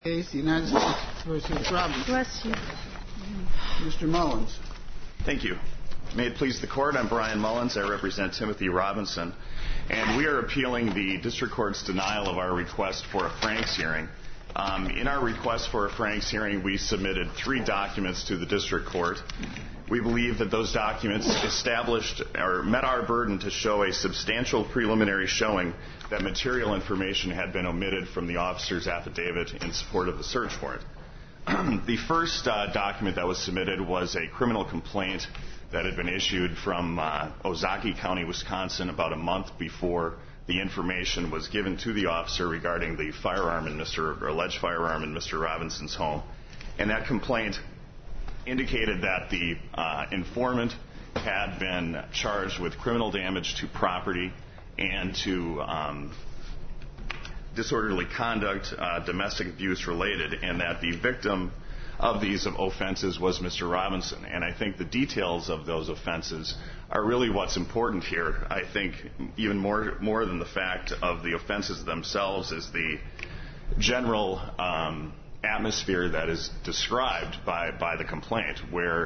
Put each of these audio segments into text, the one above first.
Case, the United States versus Robinson. Bless you. Mr. Mullins. Thank you. May it please the Court, I'm Brian Mullins. I represent Timothy Robinson. And we are appealing the District Court's denial of our request for a Franks hearing. In our request for a Franks hearing, we submitted 3 documents to the District Court. We believe that those documents established or met our burden to show a substantial preliminary showing that material information had been omitted from the officer's affidavit in support of the search warrant. The first document that was submitted was a criminal complaint that had been issued from Ozaukee County, Wisconsin, about a month before the information was given to the officer regarding the firearm in alleged firearm in Mr. Robinson's home. And that complaint indicated that the informant had been charged with criminal damage to property and to disorderly conduct, domestic abuse related, and that the victim of these offenses was Mr. Robinson. And I think the details of those offenses are really what's important here. I think even more than the fact of the offenses themselves is the general atmosphere that is described by the complaint, where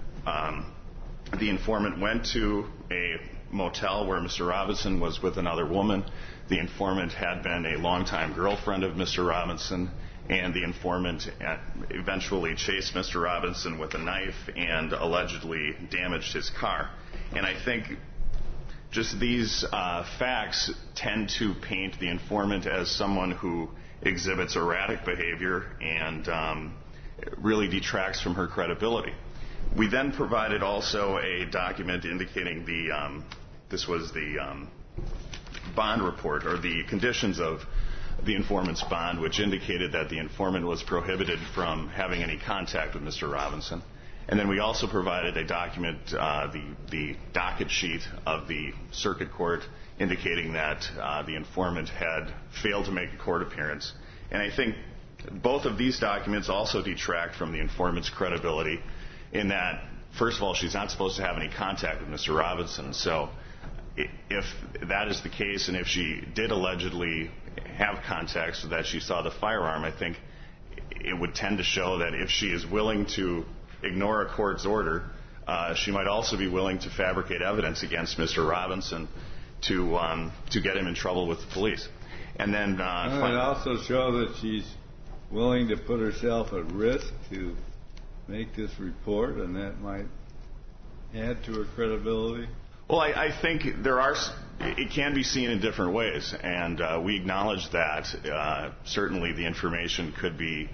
the informant went to a motel where Mr. Robinson was with another woman. The informant had been a longtime girlfriend of Mr. Robinson, and the informant eventually chased Mr. Robinson with a knife and allegedly damaged his car. And I think just these facts tend to paint the informant as someone who exhibits erratic behavior and really detracts from her credibility. We then provided also a document indicating this was the bond report, or the conditions of the informant's bond, which indicated that the informant was prohibited from having any contact with Mr. Robinson. And then we also provided a document, the docket sheet of the circuit court, indicating that the informant had failed to make a court appearance. And I think both of these documents also detract from the informant's credibility in that, first of all, she's not supposed to have any contact with Mr. Robinson. So if that is the case, and if she did allegedly have contact so that she saw the firearm, I think it would tend to show that if she is willing to ignore a court's order, she might also be willing to fabricate evidence against Mr. Robinson to get him in trouble with the police. And then it might also show that she's willing to put herself at risk to make this report, and that might add to her credibility. Well, I think it can be seen in different ways, and we acknowledge that certainly the information could be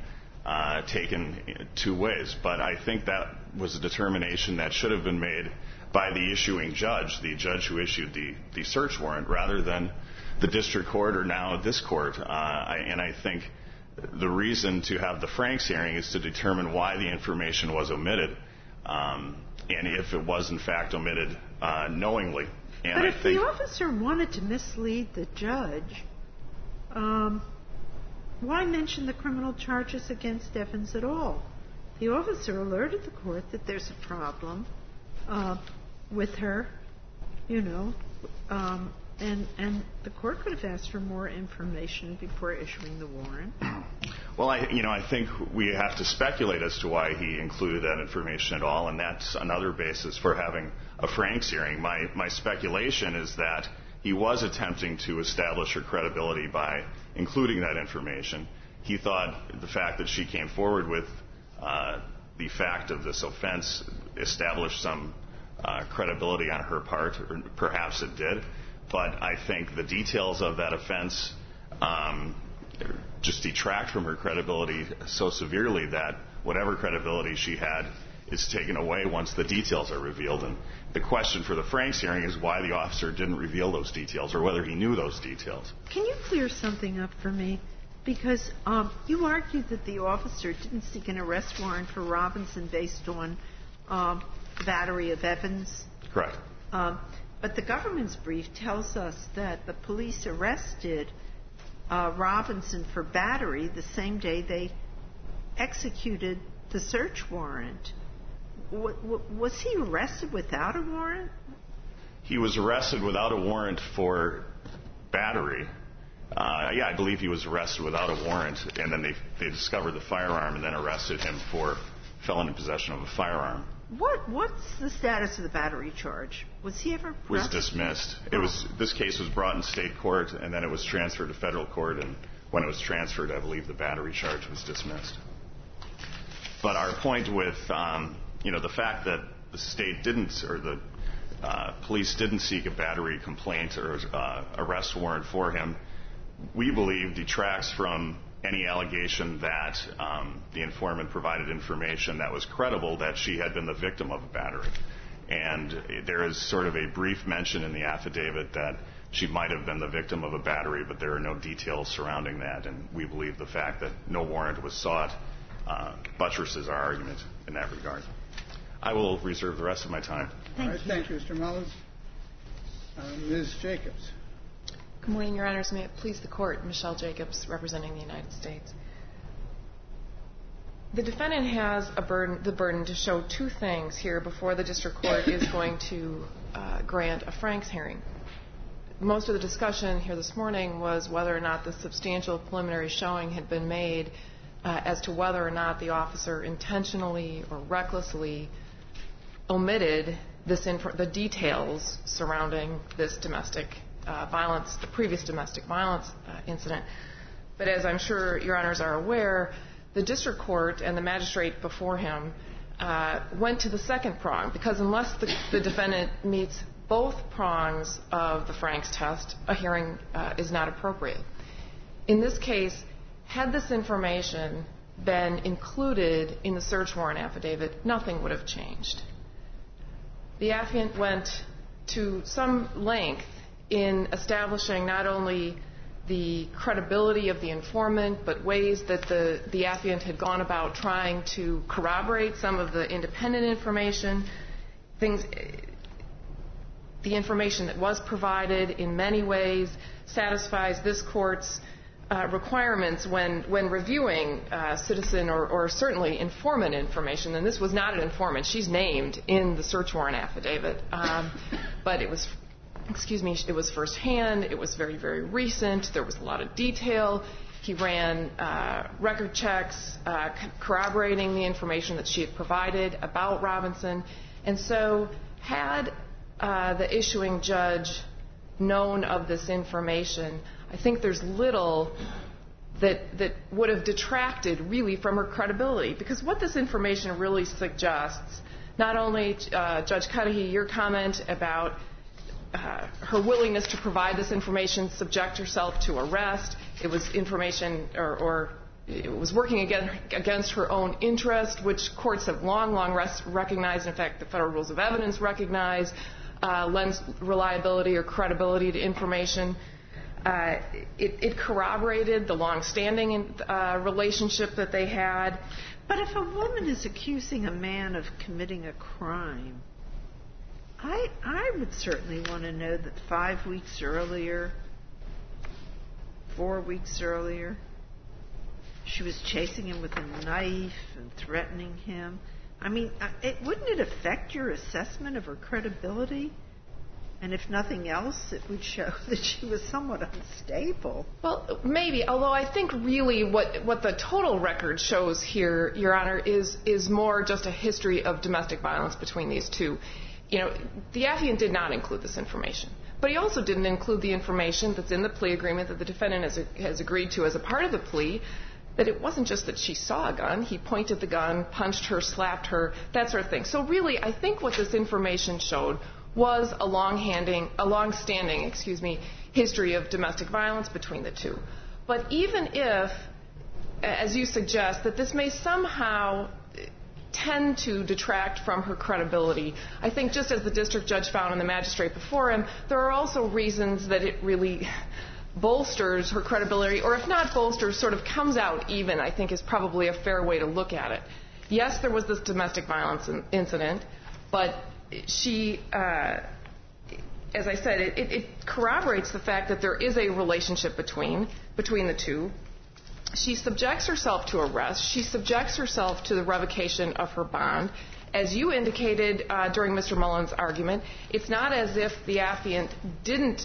taken 2 ways. But I think that was a determination that should have been made by the issuing judge, the judge who issued the search warrant, rather than the district court or now this court. And I think the reason to have the Franks hearing is to determine why the information was omitted, and if it was in fact omitted knowingly. And but if the officer wanted to mislead the judge, why mention the criminal charges against Evans at all? The officer alerted the court that there's a problem with her, and the court could have asked for more information before issuing the warrant. Well, I think we have to speculate as to why he included that information at all, and that's another basis for having a Franks hearing. My speculation is that he was attempting to establish her credibility by including that information. He thought the fact that she came forward with the fact of this offense established some credibility on her part, or perhaps it did. But I think the details of that offense just detract from her credibility so severely that whatever credibility she had is taken away once the details are revealed. And the question for the Franks hearing is why the officer didn't reveal those details, or whether he knew those details. Can you clear something up for me? Because you argued that the officer didn't seek an arrest warrant for Robinson based on battery of Evans. Correct. But the government's brief tells us that the police arrested Robinson for battery the same day they executed the search warrant. Was he arrested without a warrant? He was arrested without a warrant for battery, I believe he was arrested without a warrant, and then they discovered the firearm and then arrested him for felon in possession of a firearm. What's the status of the battery charge? Was he ever Was dismissed. This case was brought in state court, and then it was transferred to federal court, and when it was transferred, I believe the battery charge was dismissed. But our point with the fact that the state didn't, or the police didn't seek a battery complaint or arrest warrant for him, we believe detracts from any allegation that the informant provided information that was credible that she had been the victim of a battery. And there is sort of a brief mention in the affidavit that she might have been the victim of a battery, but there are no details surrounding that, and we believe the fact that no warrant was sought buttresses our argument in that regard. I will reserve the rest of my time. Thank you, Mr. Mullins. Ms. Jacobs. Good morning, Your Honors. May it please the Court, Michelle Jacobs, representing the United States. The defendant has the burden to show two things here before the district court is going to grant a Franks hearing. Most of the discussion here this morning was whether or not the substantial preliminary showing had been made as to whether or not the officer intentionally or recklessly omitted the details surrounding this domestic violence, the previous domestic violence incident. But as I'm sure Your Honors are aware, the district court and the magistrate before him went to the second prong, because unless the defendant meets both prongs of the Franks test, a hearing is not appropriate. In this case, had this information been included in the search warrant affidavit, nothing would have changed. The affiant went to some length in establishing not only the credibility of the informant, but ways that the affiant had gone about trying to corroborate some of the independent information. The information that was provided in many ways satisfies this court's requirements when reviewing citizen or certainly informant information. And this was not an informant. She's named in the search warrant affidavit. But it was firsthand. It was very, very recent. There was a lot of detail. He ran record checks corroborating the information that she had provided about Robinson. And so had the issuing judge known of this information, I think there's little that would have detracted really from her credibility. Because what this information really suggests, not only, Judge Cudahy, your comment about her willingness to provide this information, subject herself to arrest, it was information or it was working against her own interest, which courts have long recognized. In fact, the Federal Rules of Evidence recognize lends reliability or credibility to information. It corroborated the long-standing relationship that they had. But if a woman is accusing a man of committing a crime, I would certainly want to know that 5 weeks earlier, 4 weeks earlier, she was chasing him with a knife and threatening him. I mean, wouldn't it affect your assessment of her credibility? And if nothing else, it would show that she was somewhat unstable. Well, maybe, although I think really what the total record shows here, Your Honor, is more just a history of domestic violence between these two. You know, the affiant did not include this information. But he also didn't include the information that's in the plea agreement that the defendant has agreed to as a part of the plea, that it wasn't just that she saw a gun. He pointed the gun, punched her, slapped her, that sort of thing. So really, I think what this information showed was a long-standing history of domestic violence between the two. But even if, as you suggest, that this may somehow tend to detract from her credibility, I think just as the district judge found and the magistrate before him, there are also reasons that it really bolsters her credibility, or if not bolsters, sort of comes out even, I think is probably a fair way to look at it. Yes, there was this domestic violence incident, but she, as I said, it corroborates the fact that there is a relationship between the two. She subjects herself to arrest. She subjects herself to the revocation of her bond. As you indicated during Mr. Mullins' argument, it's not as if the affiant didn't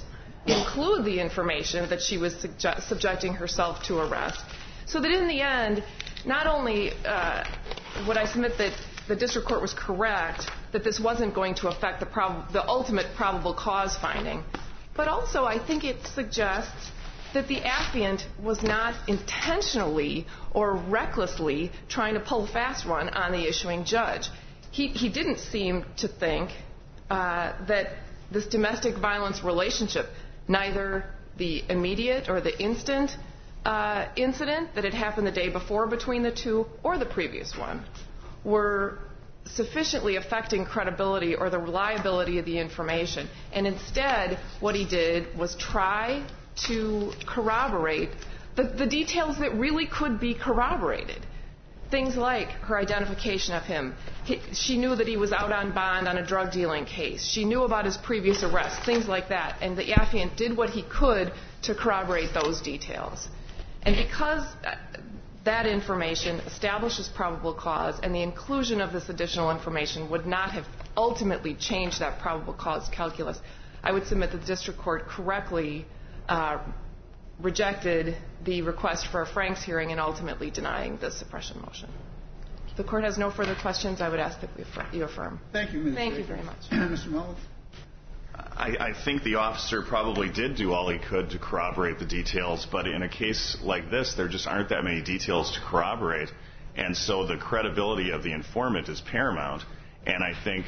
include the information that she was subjecting herself to arrest. So that in the end, not only would I submit that the district court was correct that this wasn't going to affect the ultimate probable cause finding, but also I think it suggests that the affiant was not intentionally or recklessly trying to pull a fast one on the issuing judge. He didn't seem to think that this domestic violence relationship, neither the immediate or the instant incident that had happened the day before between the two or the previous one, were sufficiently affecting credibility or the reliability of the information. And instead, what he did was try to corroborate the details that really could be corroborated. Things like her identification of him. She knew that he was out on bond on a drug dealing case. She knew about his previous arrests, things like that. And the affiant did what he could to corroborate those details. And because that information establishes probable cause and the inclusion of this additional information would not have ultimately changed that probable cause calculus, I would submit that the district court correctly rejected the request for a Franks hearing and ultimately denying the suppression motion. If the court has no further questions, I would ask that you affirm. Thank you, Ms. Thank you very much. Mr. Mullins? I think the officer probably did do all he could to corroborate the details, but in a case like this, there just aren't that many details to corroborate, and so the credibility of the informant is paramount. And I think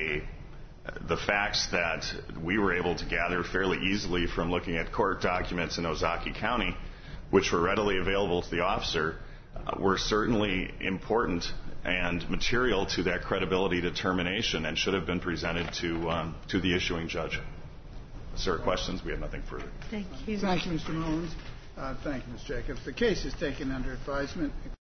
the facts that we were able to gather fairly easily from looking at court documents in Ozaukee County, which were readily available to the officer, were certainly important and material to that credibility determination and should have been presented to the issuing judge. If there are questions, we have nothing further. Thank you. Thank you, Mr. Mullins. Thank you, Ms. Jacobs. The case is taken under advisement.